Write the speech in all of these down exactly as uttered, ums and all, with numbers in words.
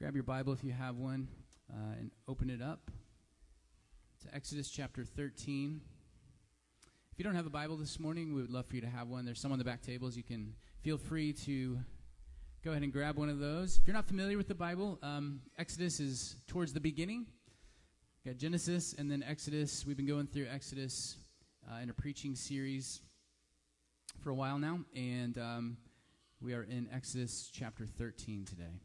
Grab your Bible if you have one uh, and open it up to Exodus chapter thirteen. If you don't have a Bible this morning, we would love for you to have one. There's some on the back tables. You can feel free to go ahead and grab one of those. If you're not familiar with the Bible, um, Exodus is towards the beginning. We've got Genesis and then Exodus. We've been going through Exodus uh, in a preaching series for a while now, and um, we are in Exodus chapter thirteen today.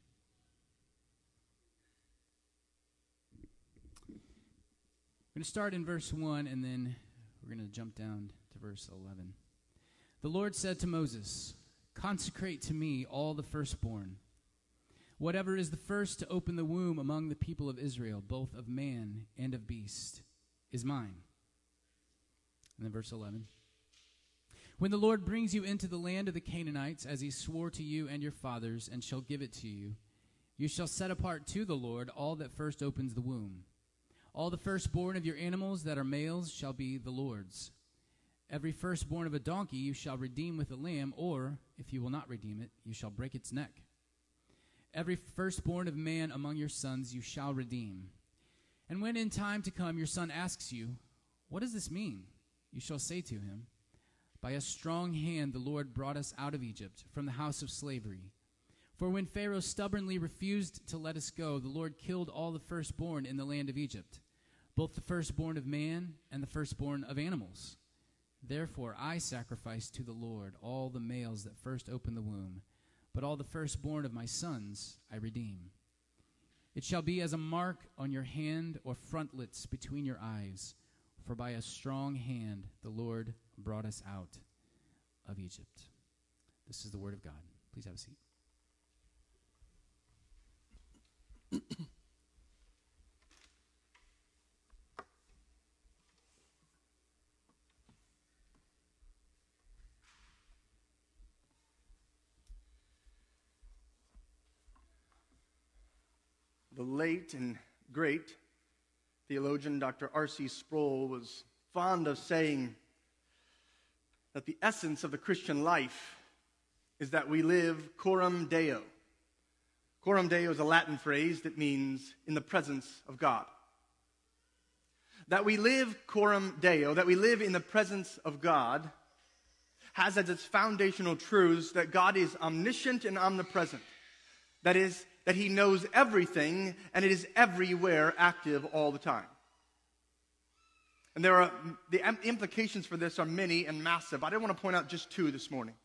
We're going to start in verse one, and then we're going to jump down to verse eleven. The Lord said to Moses, "Consecrate to me all the firstborn. Whatever is the first to open the womb among the people of Israel, both of man and of beast, is mine." And then verse eleven. "When the Lord brings you into the land of the Canaanites, as he swore to you and your fathers, and shall give it to you, you shall set apart to the Lord all that first opens the womb. All the firstborn of your animals that are males shall be the Lord's. Every firstborn of a donkey you shall redeem with a lamb, or, if you will not redeem it, you shall break its neck. Every firstborn of man among your sons you shall redeem. And when in time to come your son asks you, 'What does this mean?' you shall say to him, 'By a strong hand the Lord brought us out of Egypt, from the house of slavery. For when Pharaoh stubbornly refused to let us go, the Lord killed all the firstborn in the land of Egypt, both the firstborn of man and the firstborn of animals. Therefore I sacrifice to the Lord all the males that first open the womb, but all the firstborn of my sons I redeem. It shall be as a mark on your hand or frontlets between your eyes, for by a strong hand the Lord brought us out of Egypt." This is the word of God. Please have a seat. The late and great theologian Doctor R C Sproul was fond of saying that the essence of the Christian life is that we live coram Deo. Coram Deo is a Latin phrase that means in the presence of God. That we live coram Deo, that we live in the presence of God, has as its foundational truths that God is omniscient and omnipresent. That is, that he knows everything and it is everywhere active all the time. And there are, the implications for this are many and massive. I don't want to point out just two this morning.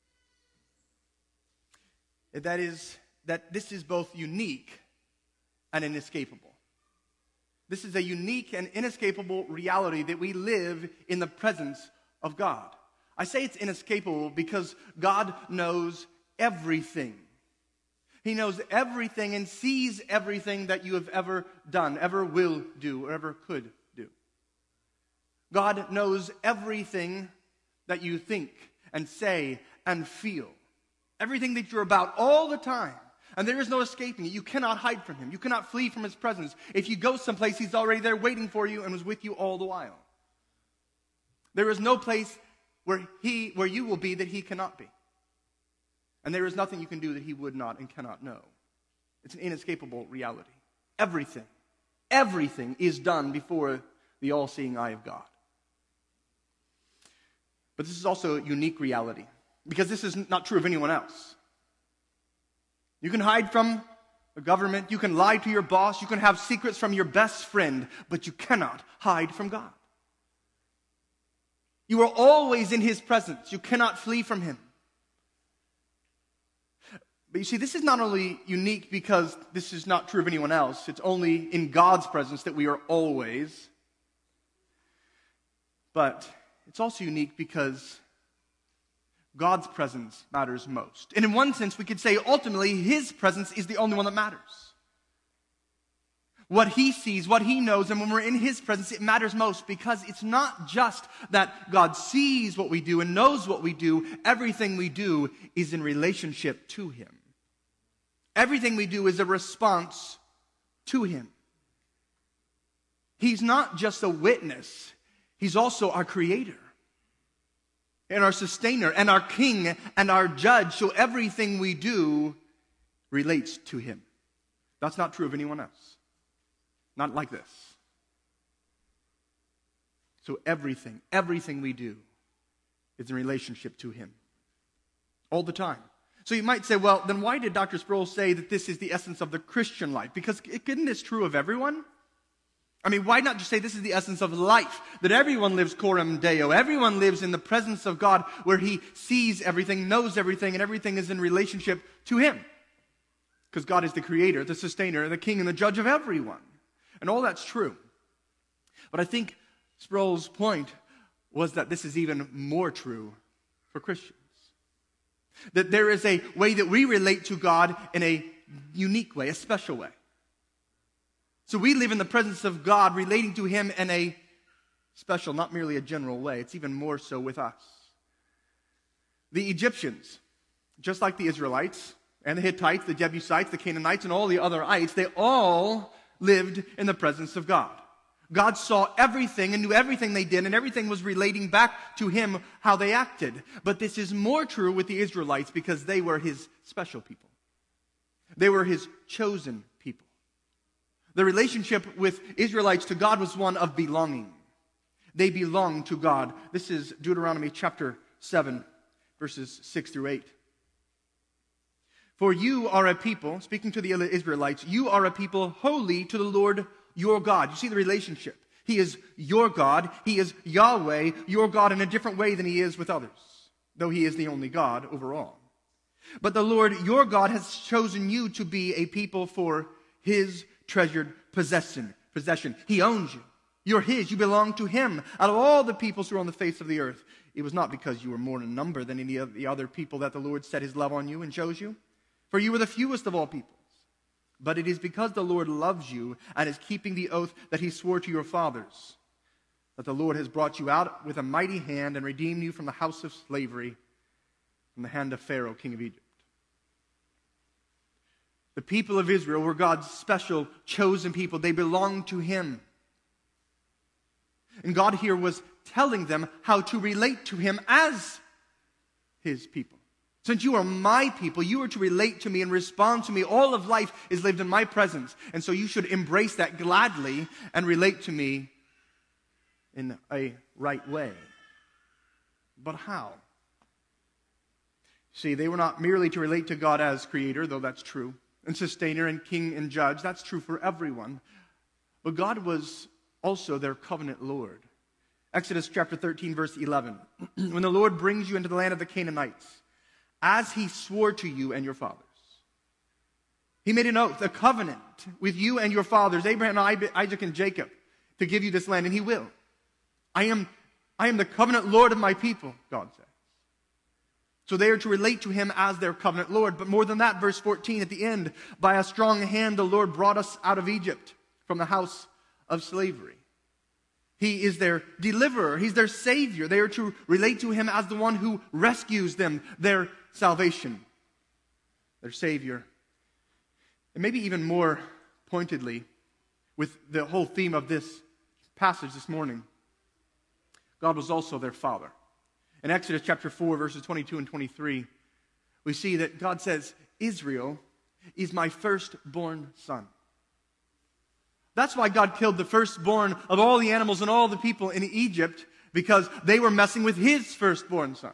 That is, that this is both unique and inescapable. This is a unique and inescapable reality that we live in the presence of God. I say it's inescapable because God knows everything. He knows everything and sees everything that you have ever done, ever will do, or ever could do. God knows everything that you think and say and feel. Everything that you're about all the time. And there is no escaping it. You cannot hide from him. You cannot flee from his presence. If you go someplace, he's already there waiting for you and was with you all the while. There is no place where he, where you will be that he cannot be. And there is nothing you can do that he would not and cannot know. It's an inescapable reality. Everything, everything is done before the all-seeing eye of God. But this is also a unique reality, because this is not true of anyone else. You can hide from the government, you can lie to your boss, you can have secrets from your best friend, but you cannot hide from God. You are always in his presence. You cannot flee from him. But you see, this is not only unique because this is not true of anyone else. It's only in God's presence that we are always. But it's also unique because God's presence matters most. And in one sense, we could say ultimately his presence is the only one that matters. What he sees, what he knows, and when we're in his presence, it matters most because it's not just that God sees what we do and knows what we do. Everything we do is in relationship to him. Everything we do is a response to him. He's not just a witness. He's also our creator and our sustainer and our king and our judge. So everything we do relates to him. That's not true of anyone else. Not like this. So everything, everything we do is in relationship to him. All the time. So you might say, well, then why did Doctor Sproul say that this is the essence of the Christian life? Because isn't this true of everyone? I mean, why not just say this is the essence of life? That everyone lives coram Deo. Everyone lives in the presence of God where he sees everything, knows everything, and everything is in relationship to him. Because God is the creator, the sustainer, the king, and the judge of everyone. And all that's true. But I think Sproul's point was that this is even more true for Christians. That there is a way that we relate to God in a unique way, a special way. So we live in the presence of God, relating to him in a special, not merely a general way. It's even more so with us. The Egyptians, just like the Israelites, and the Hittites, the Jebusites, the Canaanites, and all the other ites, they all lived in the presence of God. God saw everything and knew everything they did, and everything was relating back to him how they acted. But this is more true with the Israelites because they were his special people. They were his chosen people. The relationship with Israelites to God was one of belonging. They belonged to God. This is Deuteronomy chapter seven, verses six through eight. For you are a people, speaking to the Israelites, you are a people holy to the Lord your God. You see the relationship. He is your God. He is Yahweh, your God, in a different way than he is with others, though he is the only God overall. But the Lord your God has chosen you to be a people for his treasured possession. Possession. He owns you. You're his. You belong to him. Out of all the peoples who are on the face of the earth, it was not because you were more in number than any of the other people that the Lord set his love on you and chose you. For you were the fewest of all peoples. But it is because the Lord loves you and is keeping the oath that he swore to your fathers, that the Lord has brought you out with a mighty hand and redeemed you from the house of slavery, from the hand of Pharaoh, king of Egypt. The people of Israel were God's special, chosen people. They belonged to him. And God here was telling them how to relate to him as his people. Since you are my people, you are to relate to me and respond to me. All of life is lived in my presence. And so you should embrace that gladly and relate to me in a right way. But how? See, they were not merely to relate to God as creator, though that's true, and sustainer and king and judge. That's true for everyone. But God was also their covenant Lord. Exodus chapter thirteen, verse eleven. When the Lord brings you into the land of the Canaanites, as he swore to you and your fathers. He made an oath, a covenant with you and your fathers, Abraham, Isaac, and Jacob, to give you this land, and he will. I am, I am the covenant Lord of my people, God says. So they are to relate to him as their covenant Lord. But more than that, verse fourteen at the end, by a strong hand the Lord brought us out of Egypt from the house of slavery. He is their deliverer. He's their savior. They are to relate to him as the one who rescues them, their salvation, their savior. And maybe even more pointedly, with the whole theme of this passage this morning, God was also their father. In Exodus chapter four, verses twenty-two and twenty-three, we see that God says, Israel is my firstborn son. That's why God killed the firstborn of all the animals and all the people in Egypt, because they were messing with his firstborn son.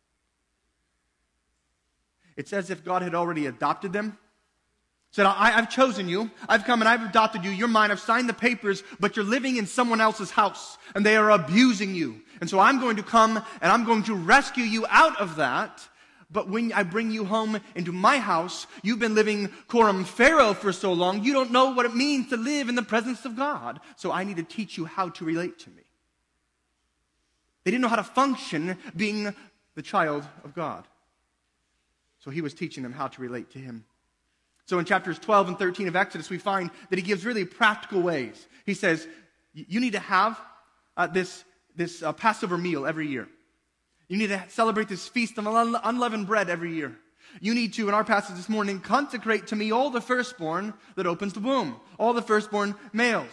It's as if God had already adopted them. Said, I, I've chosen you. I've come and I've adopted you. You're mine. I've signed the papers, but you're living in someone else's house, and they are abusing you. And so I'm going to come and I'm going to rescue you out of that. But when I bring you home into my house, you've been living coram Pharaoh for so long, you don't know what it means to live in the presence of God. So I need to teach you how to relate to me. They didn't know how to function being the child of God. So he was teaching them how to relate to him. So in chapters twelve and thirteen of Exodus, we find that he gives really practical ways. He says, you need to have uh, this, this uh, Passover meal every year. You need to celebrate this feast of unleavened bread every year. You need to, in our passage this morning, consecrate to me all the firstborn that opens the womb, all the firstborn males.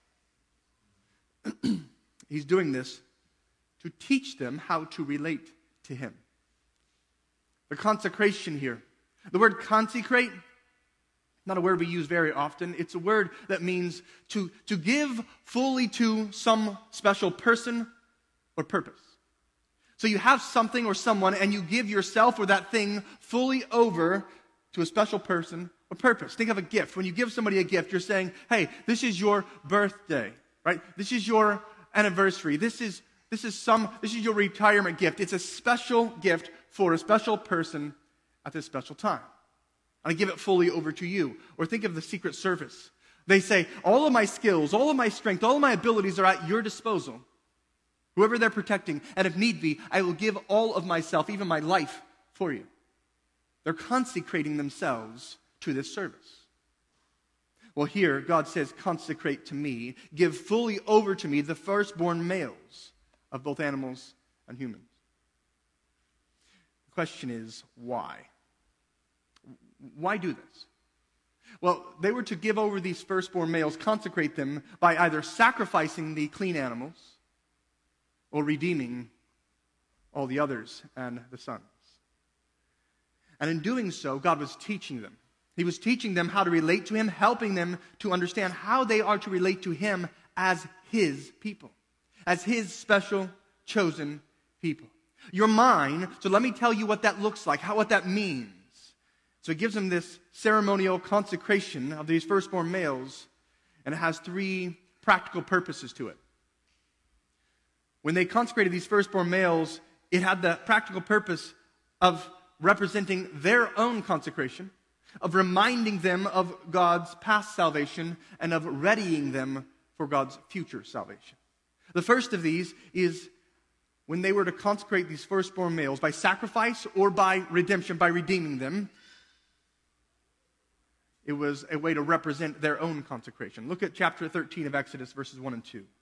He's doing this to teach them how to relate to him. The consecration here. The word consecrate Not a word we use very often. It's a word that means to, to give fully to some special person or purpose. So you have something or someone, and you give yourself or that thing fully over to a special person or purpose. Think of a gift. When you give somebody a gift, you're saying, hey, this is your birthday, right? This is your anniversary. This is this is some this is your retirement gift. It's a special gift for a special person at this special time. And I give it fully over to you. Or think of the Secret Service. They say, all of my skills, all of my strength, all of my abilities are at your disposal. Whoever they're protecting, and if need be, I will give all of myself, even my life, for you. They're consecrating themselves to this service. Well, here, God says, consecrate to me, give fully over to me the firstborn males of both animals and humans. The question is, why? Why do this? Well, they were to give over these firstborn males, consecrate them by either sacrificing the clean animals or redeeming all the others and the sons. And in doing so, God was teaching them. He was teaching them how to relate to Him, helping them to understand how they are to relate to Him as His people, as His special, chosen people. You're mine, so let me tell you what that looks like, how what that means. So He gives them this ceremonial consecration of these firstborn males, and it has three practical purposes to it. When they consecrated these firstborn males, it had the practical purpose of representing their own consecration, of reminding them of God's past salvation, and of readying them for God's future salvation. The first of these is when they were to consecrate these firstborn males by sacrifice or by redemption, by redeeming them. It was a way to represent their own consecration. Look at chapter thirteen of Exodus, verses one and two.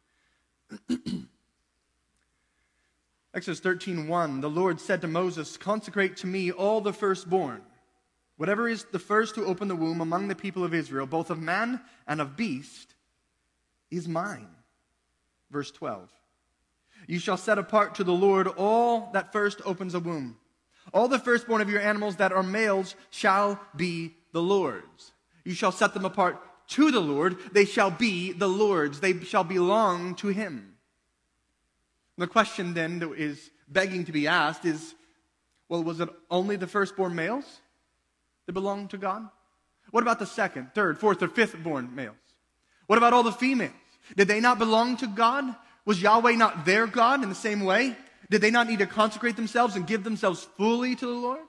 Exodus thirteen one, the Lord said to Moses, consecrate to me all the firstborn. Whatever is the first to open the womb among the people of Israel, both of man and of beast, is mine. Verse twelve, you shall set apart to the Lord all that first opens a womb. All the firstborn of your animals that are males shall be the Lord's. You shall set them apart to the Lord. They shall be the Lord's. They shall belong to Him. The question then that is begging to be asked is, well, was it only the firstborn males that belonged to God? What about the second, third, fourth, or fifth-born males? What about all the females? Did they not belong to God? Was Yahweh not their God in the same way? Did they not need to consecrate themselves and give themselves fully to the Lord?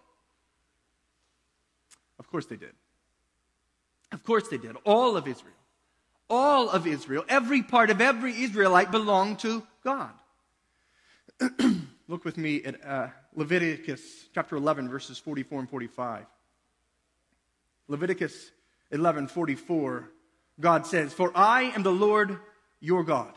Of course they did. Of course they did. All of Israel. All of Israel. Every part of every Israelite belonged to God. Look with me at uh, Leviticus chapter eleven, verses forty-four and forty-five. Leviticus eleven, forty-four, God says, for I am the Lord your God.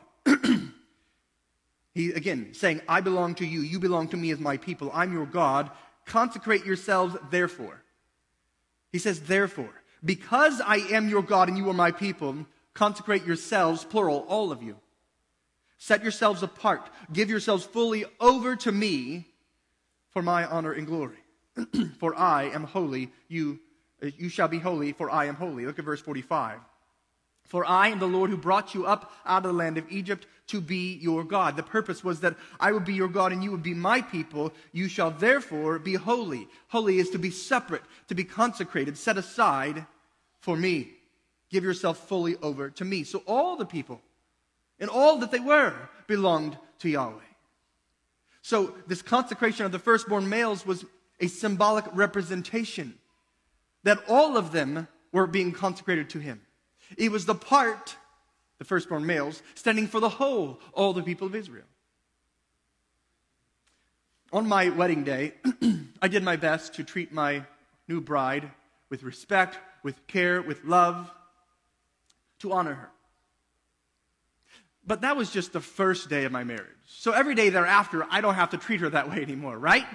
He, again, saying, I belong to you. You belong to me as my people. I'm your God. Consecrate yourselves, therefore. He says, therefore, because I am your God and you are my people, consecrate yourselves, plural, all of you. Set yourselves apart. Give yourselves fully over to me for my honor and glory. For I am holy. You, you shall be holy, for I am holy. Look at verse forty-five. For I am the Lord who brought you up out of the land of Egypt to be your God. The purpose was that I would be your God and you would be my people. You shall therefore be holy. Holy is to be separate, to be consecrated, set aside for me. Give yourself fully over to me. So all the people, and all that they were, belonged to Yahweh. So this consecration of the firstborn males was a symbolic representation that all of them were being consecrated to Him. It was the part, the firstborn males, standing for the whole, all the people of Israel. On my wedding day, I did my best to treat my new bride with respect, with care, with love, to honor her. But that was just the first day of my marriage. So every day thereafter, I don't have to treat her that way anymore, right?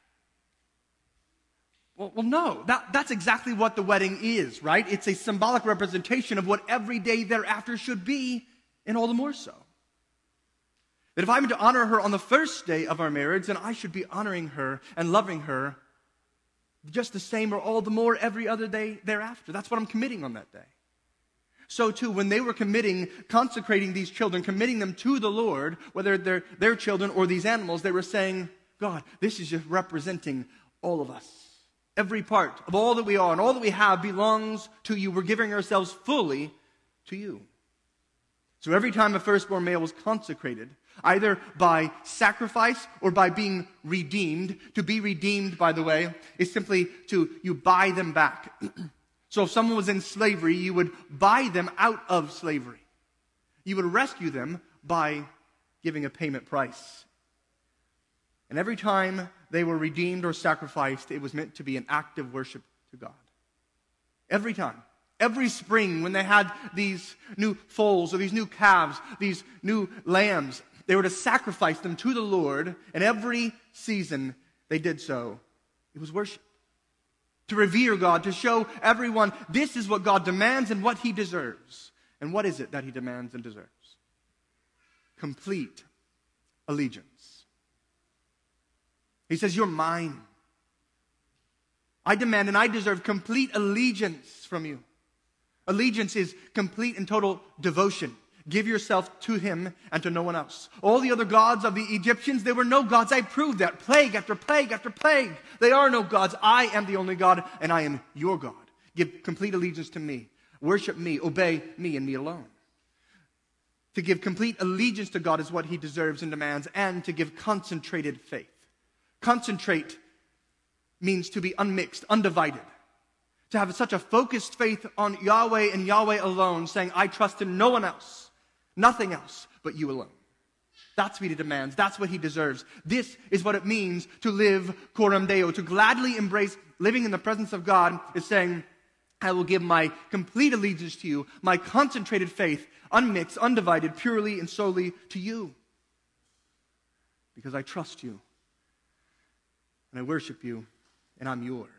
Well, well no. That, that's exactly what the wedding is, right? It's a symbolic representation of what every day thereafter should be, and all the more so. That if I'm to honor her on the first day of our marriage, then I should be honoring her and loving her just the same or all the more every other day thereafter. That's what I'm committing on that day. So too, when they were committing, consecrating these children, committing them to the Lord, whether they're their children or these animals, they were saying, God, this is just representing all of us. Every part of all that we are and all that we have belongs to you. We're giving ourselves fully to you. So every time a firstborn male was consecrated, either by sacrifice or by being redeemed, to be redeemed, by the way, is simply to, you buy them back. So if someone was in slavery, you would buy them out of slavery. You would rescue them by giving a payment price. And every time they were redeemed or sacrificed, it was meant to be an act of worship to God. Every time. Every spring when they had these new foals or these new calves, these new lambs, they were to sacrifice them to the Lord, and every season they did so. It was worship. To revere God, to show everyone this is what God demands and what He deserves. And what is it that He demands and deserves? Complete allegiance. He says, you're mine. I demand and I deserve complete allegiance from you. Allegiance is complete and total devotion. Give yourself to Him and to no one else. All the other gods of the Egyptians, they were no gods. I proved that. Plague after plague after plague. They are no gods. I am the only God, and I am your God. Give complete allegiance to me. Worship me. Obey me and me alone. To give complete allegiance to God is what He deserves and demands, and to give concentrated faith. Concentrate means to be unmixed, undivided. To have such a focused faith on Yahweh and Yahweh alone, saying, I trust in no one else, nothing else but you alone. That's what He demands. That's what He deserves. This is what it means to live coram Deo. To gladly embrace living in the presence of God is saying, I will give my complete allegiance to you, my concentrated faith, unmixed, undivided, purely and solely to you. Because I trust you, and I worship you, and I'm yours.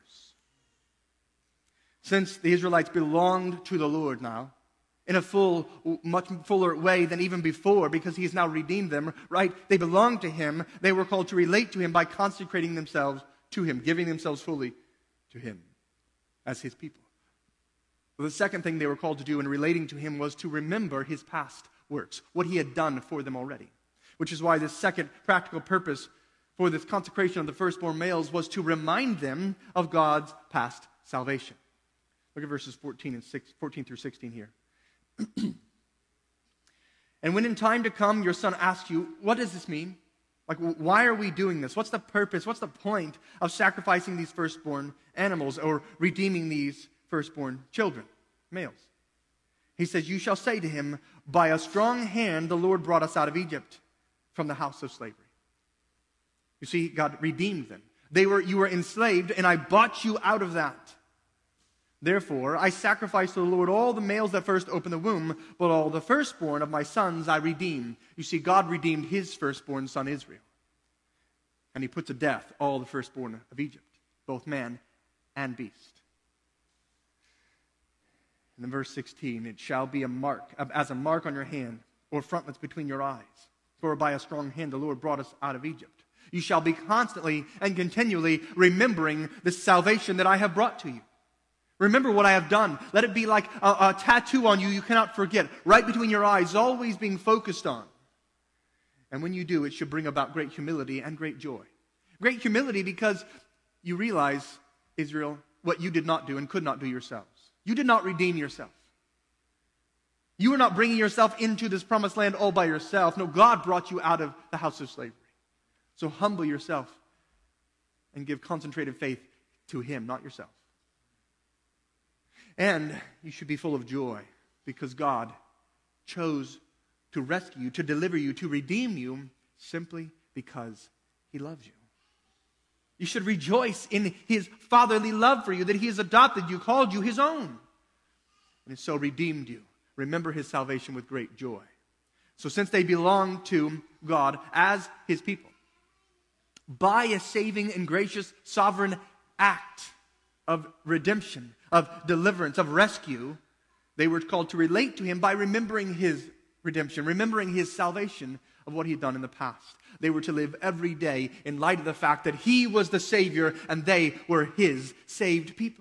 Since the Israelites belonged to the Lord now, in a full, much fuller way than even before, because He has now redeemed them, right? They belonged to Him. They were called to relate to Him by consecrating themselves to Him, giving themselves fully to Him as His people. Well, the second thing they were called to do in relating to Him was to remember His past works, what He had done for them already. Which is why this second practical purpose for this consecration of the firstborn males was to remind them of God's past salvation. Look at verses fourteen and six, fourteen through sixteen here. And when in time to come your son asks you, what does this mean? Like, why are we doing this? What's the purpose? What's the point of sacrificing these firstborn animals or redeeming these firstborn children, males? He says, you shall say to him, by a strong hand the Lord brought us out of Egypt from the house of slavery. You see, God redeemed them. They were, you were enslaved, and I bought you out of that. Therefore, I sacrifice to the Lord all the males that first open the womb, but all the firstborn of my sons I redeem. You see, God redeemed His firstborn son Israel. And He put to death all the firstborn of Egypt, both man and beast. And in verse sixteen, it shall be a mark, as a mark on your hand, or frontlets between your eyes. For by a strong hand the Lord brought us out of Egypt. You shall be constantly and continually remembering the salvation that I have brought to you. Remember what I have done. Let it be like a, a tattoo on you you cannot forget, right between your eyes, always being focused on. And when you do, it should bring about great humility and great joy. Great humility because you realize, Israel, what you did not do and could not do yourselves. You did not redeem yourself. You were not bringing yourself into this promised land all by yourself. No, God brought you out of the house of slavery. So humble yourself and give concentrated faith to Him, not yourself. And you should be full of joy because God chose to rescue you, to deliver you, to redeem you simply because He loves you. You should rejoice in His fatherly love for you, that He has adopted you, called you His own, and so redeemed you. Remember His salvation with great joy. So since they belong to God as His people, by a saving and gracious sovereign act of redemption, of deliverance, of rescue, they were called to relate to Him by remembering His redemption, remembering His salvation of what he had done in the past. They were to live every day in light of the fact that he was the Savior and they were his saved people.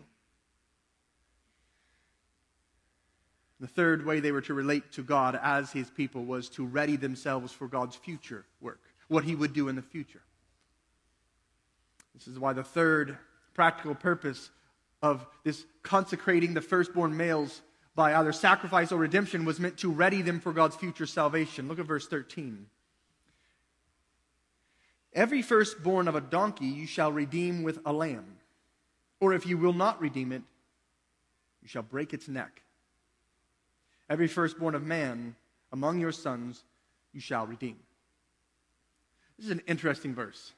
The third way they were to relate to God as his people was to ready themselves for God's future work, what he would do in the future. This is why the third practical purpose of this consecrating the firstborn males by either sacrifice or redemption was meant to ready them for God's future salvation. Look at verse thirteen. Every firstborn of a donkey you shall redeem with a lamb, or if you will not redeem it, you shall break its neck. Every firstborn of man among your sons you shall redeem. This is an interesting verse.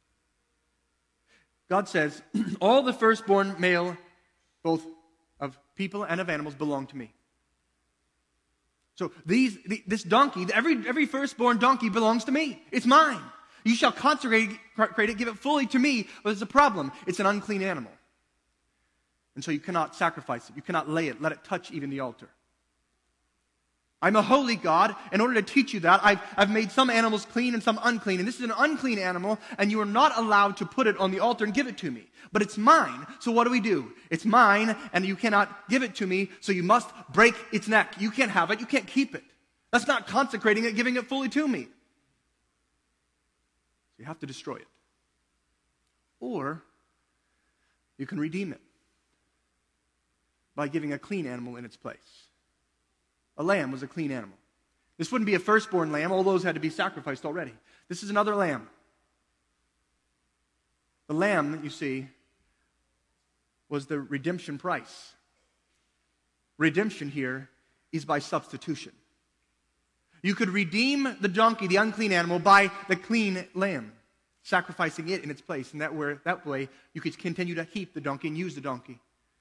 God says, all the firstborn male, both of people and of animals, belong to me. So these, this donkey, every, every firstborn donkey belongs to me. It's mine. You shall consecrate it, give it fully to me. But there's a problem. It's an unclean animal. And so you cannot sacrifice it. You cannot lay it, let it touch even the altar. I'm a holy God. In order to teach you that, I've, I've made some animals clean and some unclean. And this is an unclean animal, and you are not allowed to put it on the altar and give it to me. But it's mine, so what do we do? It's mine, and you cannot give it to me, so you must break its neck. You can't have it. You can't keep it. That's not consecrating it, giving it fully to me. So you have to destroy it. Or you can redeem it by giving a clean animal in its place. A lamb was a clean animal. This wouldn't be a firstborn lamb. All those had to be sacrificed already. This is another lamb. The lamb that you see was the redemption price. Redemption here is by substitution. You could redeem the donkey, the unclean animal, by the clean lamb, sacrificing it in its place. And that, where, that way you could continue to keep the donkey and use the donkey.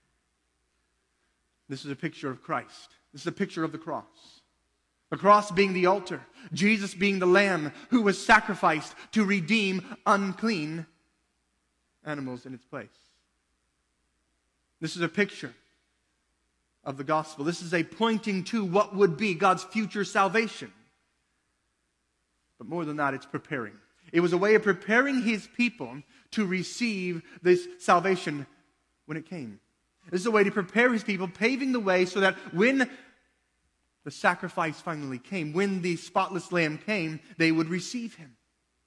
This is a picture of Christ. This is a picture of the cross. The cross being the altar. Jesus being the lamb who was sacrificed to redeem unclean animals in its place. This is a picture of the gospel. This is a pointing to what would be God's future salvation. But more than that, it's preparing. It was a way of preparing his people to receive this salvation when it came. This is a way to prepare his people, paving the way so that when the sacrifice finally came, when the spotless lamb came, they would receive him.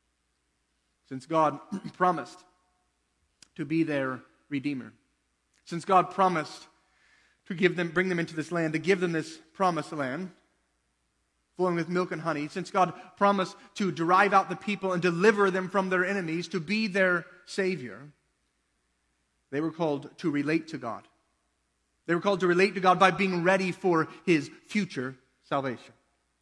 Since God promised to be their redeemer. Since God promised to give them, bring them into this land, to give them this promised land, flowing with milk and honey. Since God promised to drive out the people and deliver them from their enemies, to be their Savior, they were called to relate to God. They were called to relate to God by being ready for his future salvation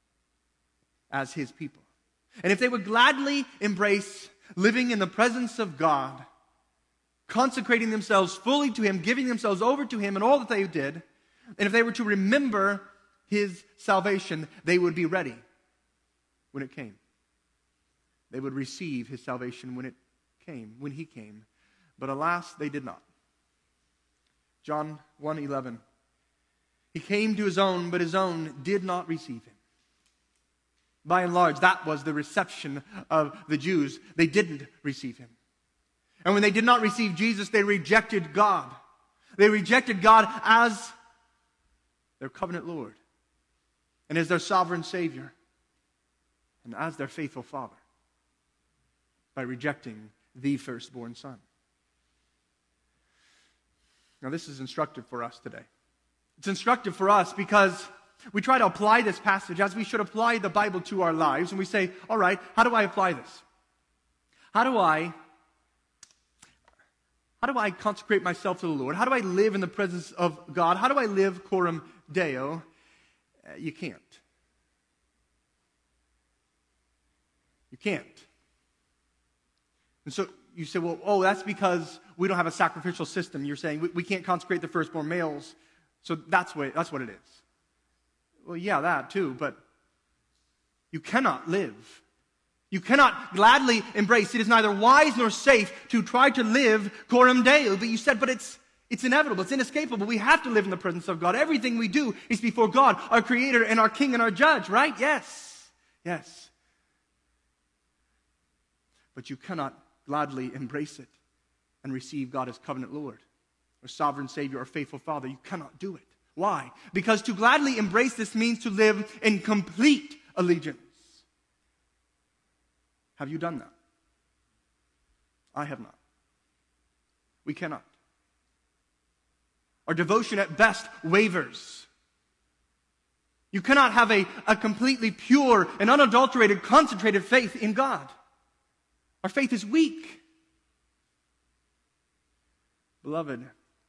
as his people. And if they would gladly embrace living in the presence of God, consecrating themselves fully to him, giving themselves over to him and all that they did, and if they were to remember his salvation, they would be ready when it came. They would receive his salvation when it came, when he came. But alas, they did not. John one eleven. He came to his own, but his own did not receive him. By and large, that was the reception of the Jews. They didn't receive him. And when they did not receive Jesus, they rejected God. They rejected God as their covenant Lord, and as their sovereign Savior, and as their faithful Father, by rejecting the firstborn Son. Now, this is instructive for us today. It's instructive for us because we try to apply this passage as we should apply the Bible to our lives, and we say, all right, how do I apply this? How do I, how do I consecrate myself to the Lord? How do I live in the presence of God? How do I live coram Deo? Uh, you can't. You can't. And so you say, well, oh, that's because we don't have a sacrificial system. You're saying we, we can't consecrate the firstborn males, so that's what, that's what it is. Well, yeah, that too, but you cannot live. You cannot gladly embrace. It is neither wise nor safe to try to live coram Deo. But you said, but it's it's inevitable. It's inescapable. We have to live in the presence of God. Everything we do is before God, our Creator and our King and our Judge, right? Yes. Yes. but you cannot gladly embrace it and receive God as covenant Lord, or sovereign Savior, or faithful Father. You cannot do it. Why? Because to gladly embrace this means to live in complete allegiance. Have you done that? I have not. We cannot. Our devotion at best wavers. You cannot have a, a completely pure and unadulterated, concentrated faith in God. Our faith is weak. Beloved,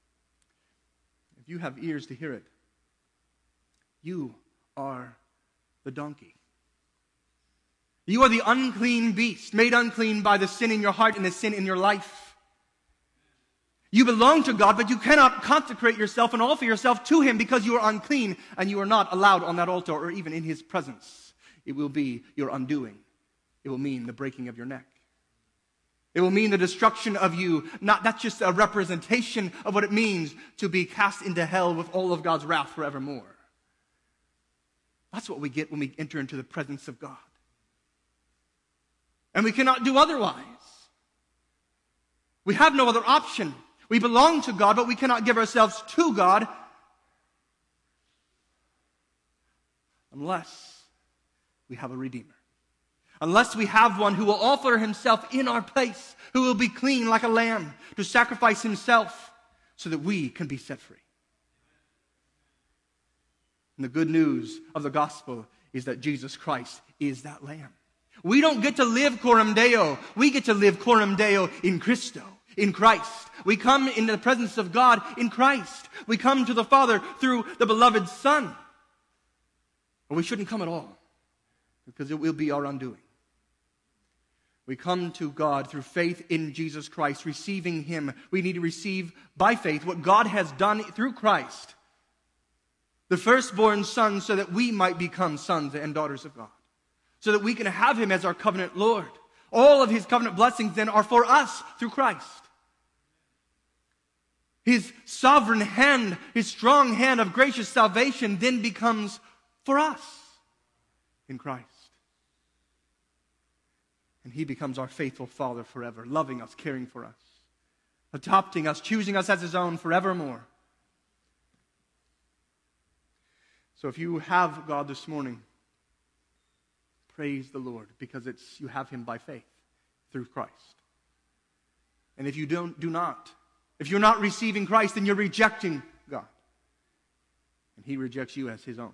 if you have ears to hear it, you are the donkey. You are the unclean beast, made unclean by the sin in your heart and the sin in your life. You belong to God, but you cannot consecrate yourself and offer yourself to Him because you are unclean and you are not allowed on that altar or even in His presence. It will be your undoing. It will mean the breaking of your neck. It will mean the destruction of you. Not, that's just a representation of what it means to be cast into hell with all of God's wrath forevermore. That's what we get when we enter into the presence of God. And we cannot do otherwise. We have no other option. We belong to God, but we cannot give ourselves to God unless we have a Redeemer. Unless we have one who will offer himself in our place, who will be clean like a lamb, to sacrifice himself so that we can be set free. And the good news of the gospel is that Jesus Christ is that lamb. We don't get to live coram Deo. We get to live coram Deo in Christo, in Christ. We come into the presence of God in Christ. We come to the Father through the beloved Son. Or we shouldn't come at all, because it will be our undoing. We come to God through faith in Jesus Christ, receiving Him. We need to receive by faith what God has done through Christ, the firstborn Son, so that we might become sons and daughters of God, so that we can have Him as our covenant Lord. All of His covenant blessings then are for us through Christ. His sovereign hand, His strong hand of gracious salvation then becomes for us in Christ. And He becomes our faithful Father forever, loving us, caring for us, adopting us, choosing us as His own forevermore. So if you have God this morning, praise the Lord, because it's you have Him by faith through Christ. And if you don't, do not, if you're not receiving Christ, then you're rejecting God. And He rejects you as His own.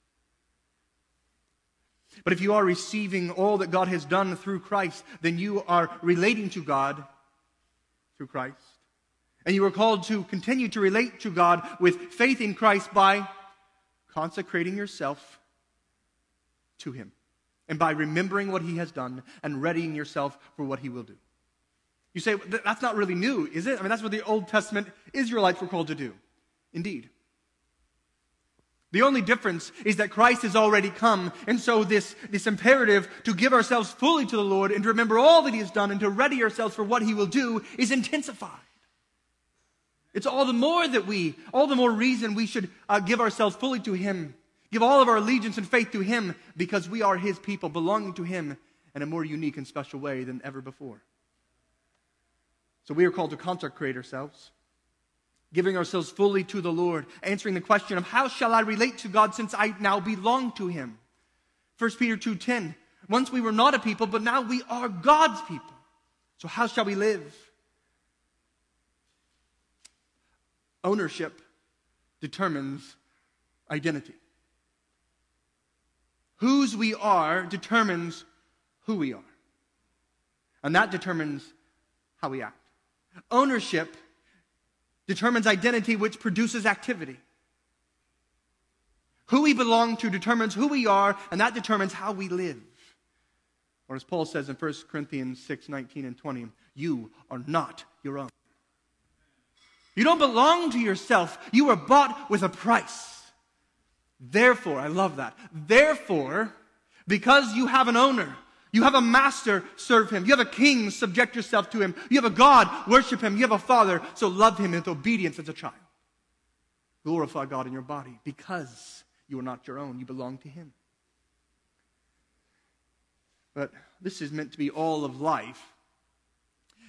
But if you are receiving all that God has done through Christ, then you are relating to God through Christ. And you are called to continue to relate to God with faith in Christ by consecrating yourself to Him. And by remembering what He has done and readying yourself for what He will do. You say, that's not really new, is it? I mean, that's what the Old Testament Israelites were called to do. Indeed. The only difference is that Christ has already come, and so this, this imperative to give ourselves fully to the Lord and to remember all that He has done and to ready ourselves for what He will do is intensified. It's all the more that we, all the more reason we should uh, give ourselves fully to Him, give all of our allegiance and faith to Him, because we are His people, belonging to Him in a more unique and special way than ever before. So we are called to consecrate ourselves, giving ourselves fully to the Lord, answering the question of how shall I relate to God since I now belong to Him? First Peter two ten, once we were not a people, but now we are God's people. So how shall we live? Ownership determines identity. Whose we are determines who we are. And that determines how we act. Ownership determines identity, which produces activity. Who we belong to determines who we are, and that determines how we live. Or as Paul says in First Corinthians six nineteen and twenty, you are not your own. You don't belong to yourself. You were bought with a price. Therefore, I love that. Therefore, because you have an owner, you have a master, serve him. You have a king, subject yourself to him. You have a God, worship him. You have a father, so love him with obedience as a child. Glorify God in your body because you are not your own. You belong to him. But this is meant to be all of life,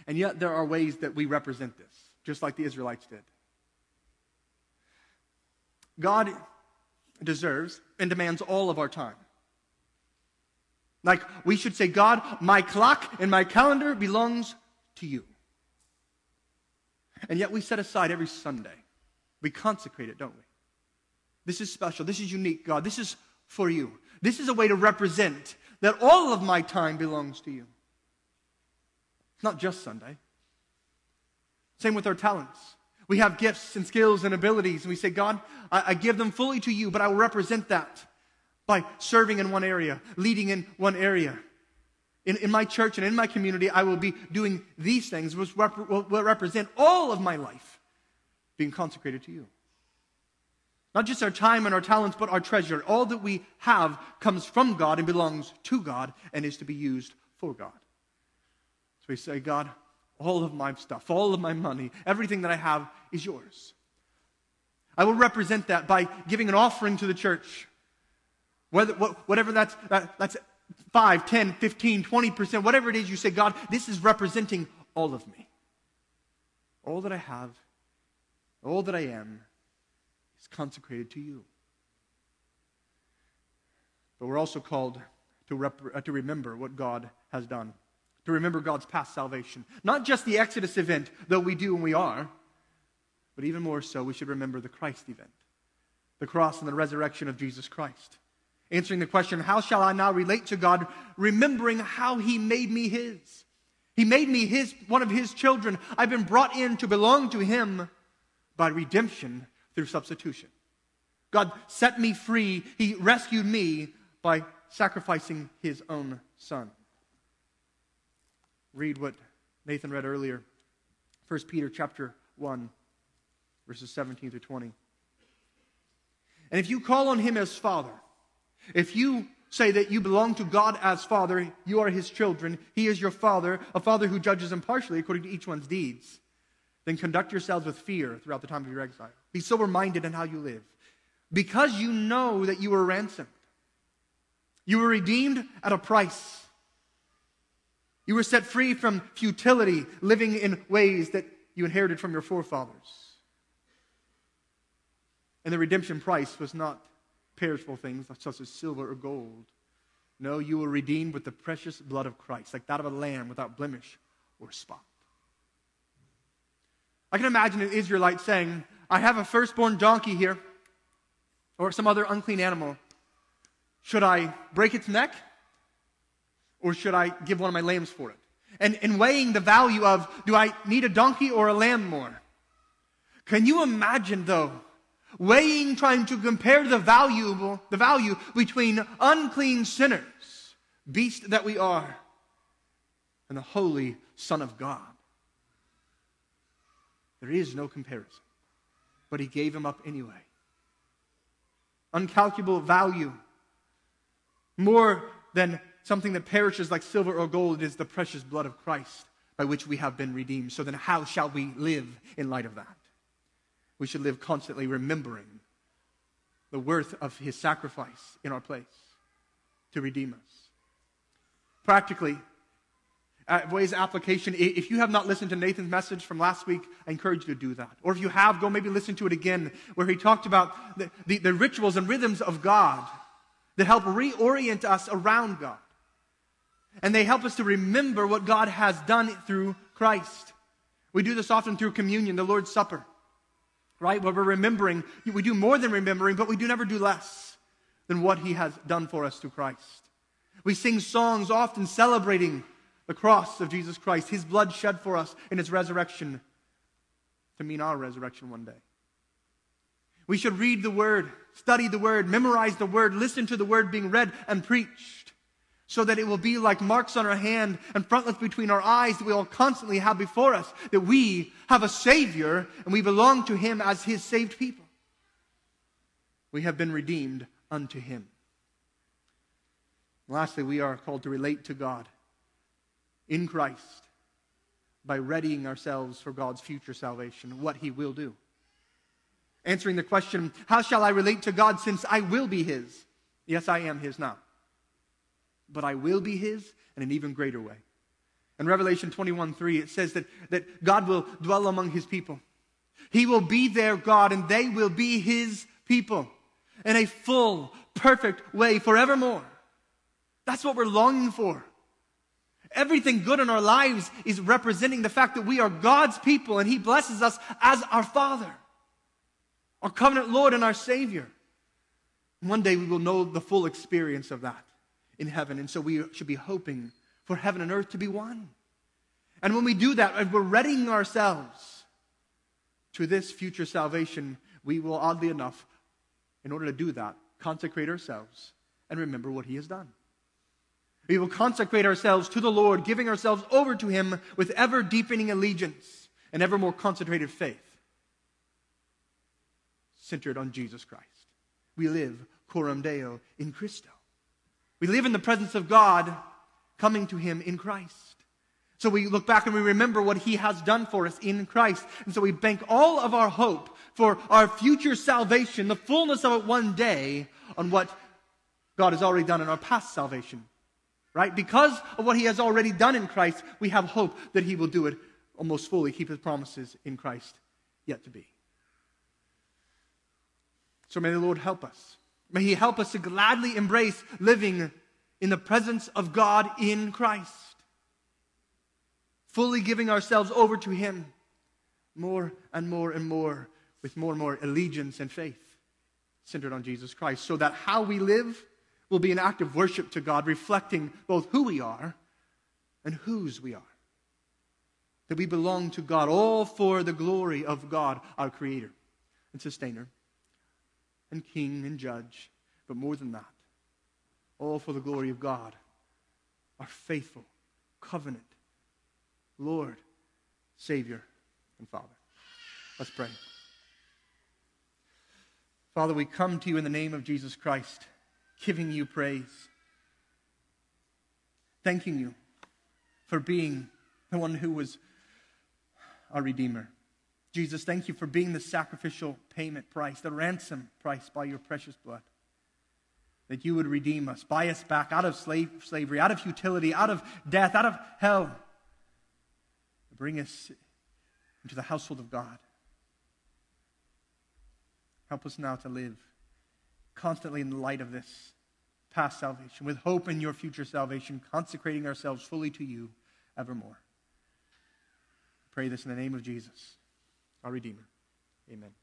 And yet there are ways that we represent this, just like the Israelites did. God deserves and demands all of our time. Like we should say, God, my clock and my calendar belongs to you. And yet we set aside every Sunday. We consecrate it, don't we? This is special. This is unique, God. This is for you. This is a way to represent that all of my time belongs to you. It's not just Sunday. Same with our talents. We have gifts and skills and abilities, and we say, God, I, I give them fully to you, but I will represent that by serving in one area, leading in one area. In, in my church and in my community, I will be doing these things, which rep- will, will represent all of my life being consecrated to you. Not just our time and our talents, but our treasure. All that we have comes from God and belongs to God and is to be used for God. So we say, God, all of my stuff, all of my money, everything that I have is yours. I will represent that by giving an offering to the church. Whether, whatever that's, that, that's five, ten, fifteen, twenty percent, whatever it is you say, God, this is representing all of me. All that I have, all that I am, is consecrated to you. But we're also called to, rep- uh, to remember what God has done. To remember God's past salvation. Not just the Exodus event, though we do and we are, but even more so, we should remember the Christ event. The cross and the resurrection of Jesus Christ. Answering the question, how shall I now relate to God? Remembering how He made me His. He made me His, one of His children. I've been brought in to belong to Him by redemption through substitution. God set me free. He rescued me by sacrificing His own Son. Read what Nathan read earlier. First Peter chapter one, verses seventeen through twenty. And if you call on Him as Father, if you say that you belong to God as Father, you are His children, He is your Father, a Father who judges impartially according to each one's deeds, then conduct yourselves with fear throughout the time of your exile. Be sober-minded in how you live, because you know that you were ransomed. You were redeemed at a price. You were set free from futility, living in ways that you inherited from your forefathers. And the redemption price was not perishable things such as silver or gold. No, you were redeemed with the precious blood of Christ, like that of a lamb without blemish or spot. I can imagine an Israelite saying, I have a firstborn donkey here, or some other unclean animal. Should I break its neck? Or should I give one of my lambs for it? And, and weighing the value of, do I need a donkey or a lamb more? Can you imagine, though, weighing, trying to compare the valuable, the value between unclean sinners, beast that we are, and the holy Son of God? There is no comparison. But He gave Him up anyway. Uncalculable value. More than something that perishes like silver or gold, is the precious blood of Christ by which we have been redeemed. So then how shall we live in light of that? We should live constantly remembering the worth of His sacrifice in our place to redeem us. Practically, uh, ways of application, if you have not listened to Nathan's message from last week, I encourage you to do that. Or if you have, go maybe listen to it again, where he talked about the, the, the rituals and rhythms of God that help reorient us around God. And they help us to remember what God has done through Christ. We do this often through communion, the Lord's Supper, right? Where we're remembering. We do more than remembering, but we do never do less than what He has done for us through Christ. We sing songs often celebrating the cross of Jesus Christ, His blood shed for us in His resurrection to mean our resurrection one day. We should read the Word, study the Word, memorize the Word, listen to the Word being read and preached, so that it will be like marks on our hand and frontlets between our eyes that we will constantly have before us, that we have a Savior and we belong to Him as His saved people. We have been redeemed unto Him. Lastly, we are called to relate to God in Christ by readying ourselves for God's future salvation, what He will do. Answering the question, how shall I relate to God since I will be His? Yes, I am His now. But I will be His in an even greater way. In Revelation twenty-one three, it says that, that God will dwell among his people. He will be their God, and they will be his people in a full, perfect way forevermore. That's what we're longing for. Everything good in our lives is representing the fact that we are God's people, and he blesses us as our Father, our covenant Lord and our Savior. One day we will know the full experience of that in heaven, and so we should be hoping for heaven and earth to be one. And when we do that, if we're readying ourselves to this future salvation, we will, oddly enough, in order to do that, consecrate ourselves and remember what he has done. We will consecrate ourselves to the Lord, giving ourselves over to him with ever-deepening allegiance and ever more concentrated faith, centered on Jesus Christ. We live coram Deo in Christo. We live in the presence of God, coming to him in Christ. So we look back and we remember what he has done for us in Christ. And so we bank all of our hope for our future salvation, the fullness of it one day, on what God has already done in our past salvation. Right? Because of what he has already done in Christ, we have hope that he will do it almost fully, keep his promises in Christ yet to be. So may the Lord help us. May he help us to gladly embrace living in the presence of God in Christ, fully giving ourselves over to him more and more and more, with more and more allegiance and faith centered on Jesus Christ, so that how we live will be an act of worship to God, reflecting both who we are and whose we are. That we belong to God, all for the glory of God, our Creator and Sustainer and King and Judge, but more than that, all for the glory of God, our faithful covenant Lord, Savior, and Father. Let's pray. Father, we come to you in the name of Jesus Christ, giving you praise, thanking you for being the one who was our Redeemer. Jesus, thank you for being the sacrificial payment price, the ransom price by your precious blood. That you would redeem us, buy us back out of slave, slavery, out of futility, out of death, out of hell. Bring us into the household of God. Help us now to live constantly in the light of this past salvation, with hope in your future salvation, consecrating ourselves fully to you evermore. Pray this in the name of Jesus, our Redeemer. Amen.